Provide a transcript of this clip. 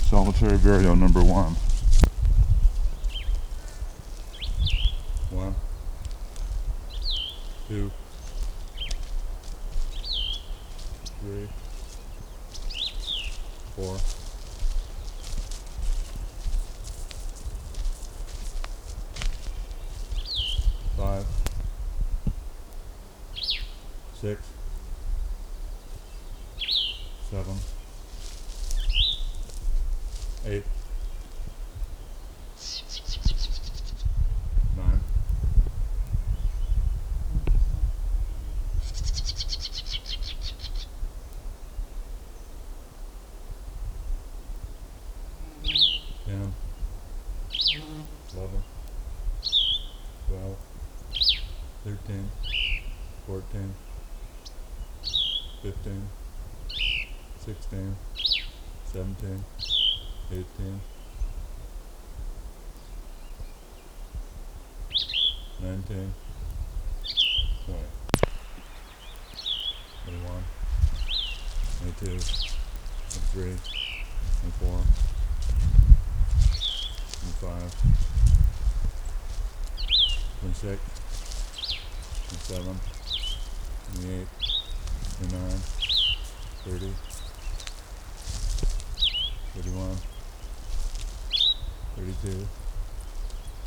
Solitary burial number 1. 1, 2, 3, 4, 5, 6, 7, 8, 9, 10, 11, 12, 13, 14, 15, 16, 17, 18, 19, 20, 21, 22, 23, 24, 25, 26, 27, 28, 29, 30, 31, 32,